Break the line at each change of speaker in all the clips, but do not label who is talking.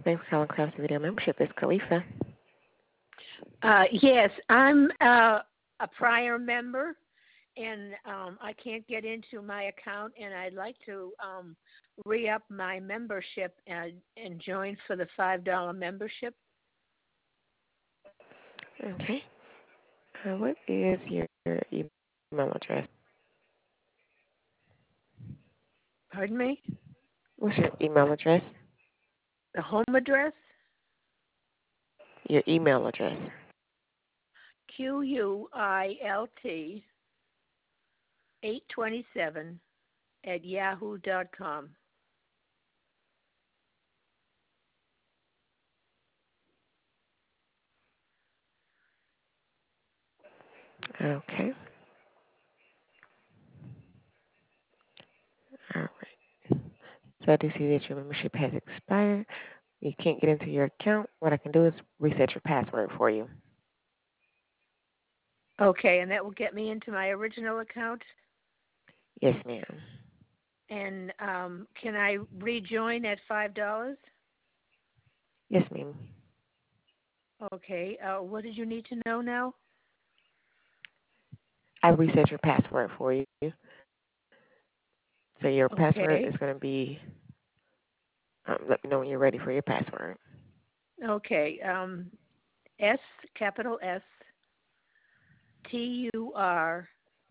Thanks for calling Craftsy Video Membership. It's Khalifa.
Yes, I'm a prior member, and I can't get into my account, and I'd like to re-up my membership and join for the $5 membership.
Okay. What is your email address?
Pardon me?
What's your email address?
The home address?
Your email address.
QUILT 827 at yahoo.com.
Okay. All right. So I do see that your membership has expired. You can't get into your account. What I can do is reset your password for you.
Okay, and that will get me into my original account?
Yes, ma'am.
And can I rejoin at $5?
Yes, ma'am.
Okay. What did you need to know now?
I reset your password for you. So your password
Okay.
is going to be, let me know when you're ready for your password.
Okay. S, capital S, TURGIS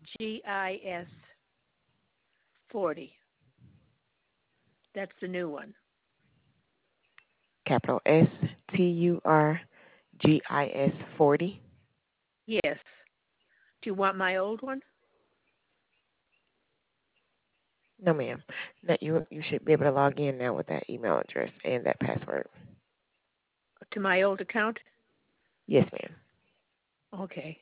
40. That's the new one.
Capital STURGIS 40.
Yes. Do you want my old one?
No, ma'am. No, you should be able to log in now with that email address and that password.
To my old account?
Yes, ma'am.
Okay.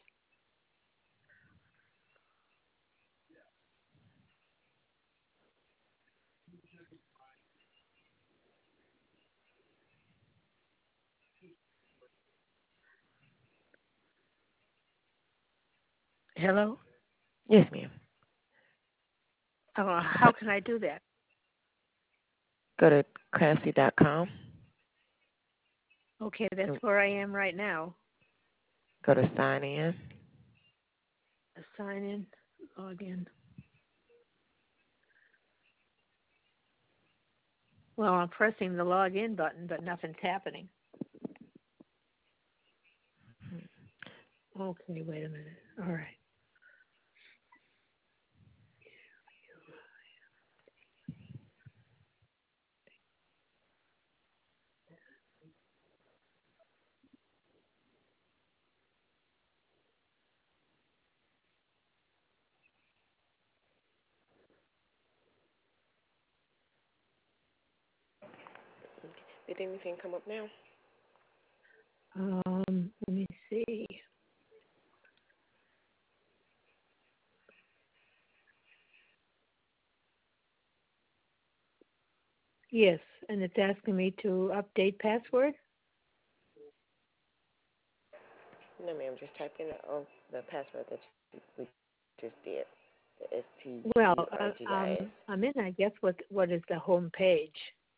Hello?
Yes, ma'am.
How can I do that?
Go to craftsy.com
Okay, that's
and
where I am right now.
go to sign in.
Sign in, log in. Well, I'm pressing the login button, but nothing's happening. Okay, wait a minute. All right.
Did anything come up now?
Let me see. Yes, and it's asking me to update password.
No, ma'am. Just type in the password that we just did. The
Well,
STURGIS.
I'm in, I guess, what is the home page?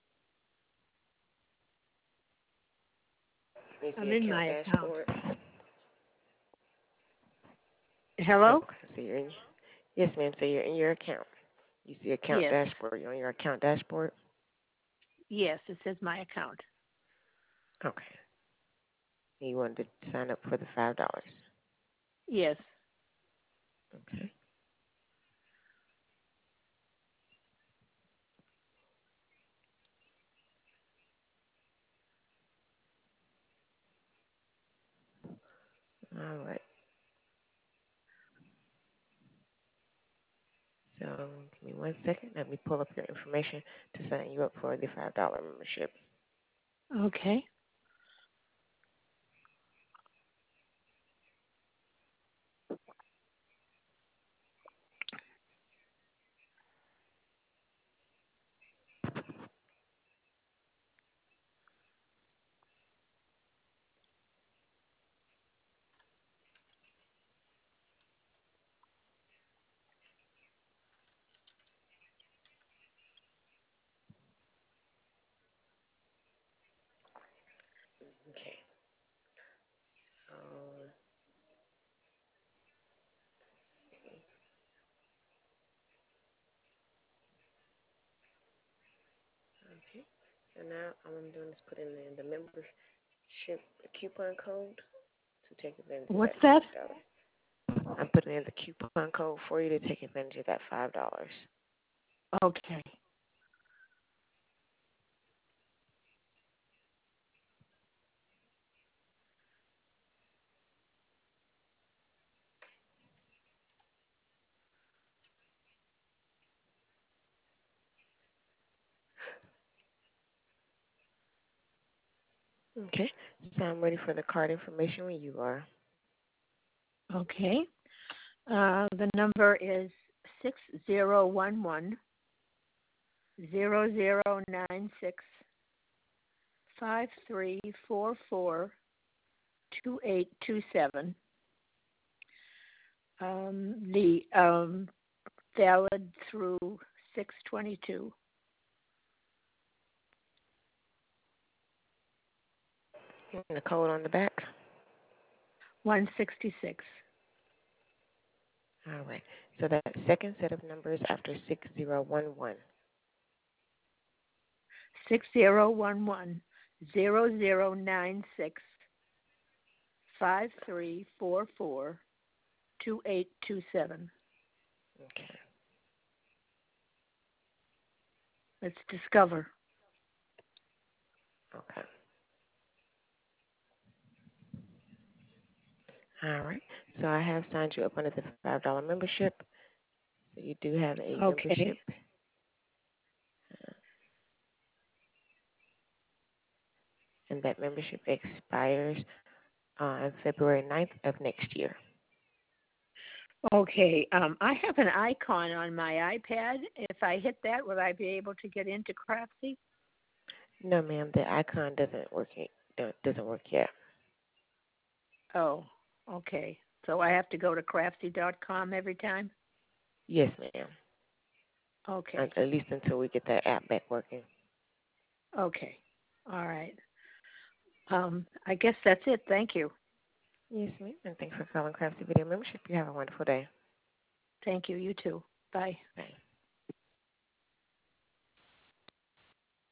You see
I'm in
account
my account.
dashboard.
Hello?
Okay. So yes, ma'am. So you're in your account. You see account
Yes.
dashboard. You're on your account dashboard.
Yes, it says my account.
Okay. You wanted to sign up for the $5.
Yes.
Okay. All right. So give me 1 second. Let me pull up your information to sign you up for the $5 membership.
Okay.
Okay. And now all I'm doing is putting in the membership coupon code to take advantage of
What's
that
that?
$5. I'm putting in the coupon code for you to take advantage of that $5.
Okay.
Okay. So I'm ready for the card information when you are.
Okay. The number is 6011-0096-5344-2827. The valid through 6/22.
And the code on the back.
166.
All right. So that second set of numbers after 6011.
6011-0096-5344-2827.
Okay.
Let's discover.
Okay. All right. So I have signed you up under the $5 membership. So you do have a
Okay.
membership, and that membership expires on February 9th of next year.
Okay. I have an icon on my iPad. If I hit that, will I be able to get into Craftsy?
No, ma'am, the icon doesn't work yet.
Oh, okay. So I have to go to craftsy.com every time?
Yes, ma'am.
Okay.
At least until we get that app back working.
Okay. All right. I guess that's it. Thank you.
Yes, ma'am. And thanks for calling Craftsy Video Membership. You have a wonderful day.
Thank you. You too. Bye.
Bye.